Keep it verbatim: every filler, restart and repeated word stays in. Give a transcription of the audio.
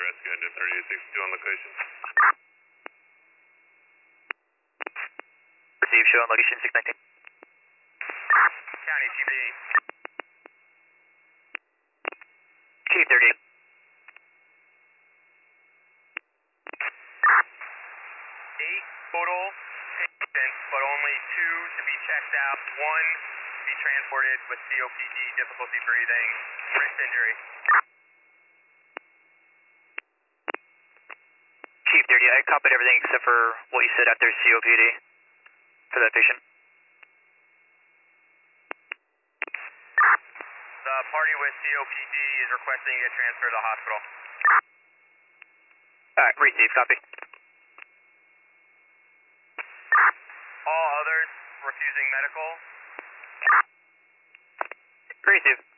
rescue engine thirty-eight sixty-two on location. Receive, show on location six nineteen. County C B D. Chief thirty-eight. Eight total patients, but only two to be checked out. One to be transported with C O P D, difficulty breathing, wrist injury. Chief thirty, I copied everything except for what you said after C O P D for that patient. The party with C O P D is requesting to get transferred to the hospital. Alright, receive, copy. All others refusing medical. Receive.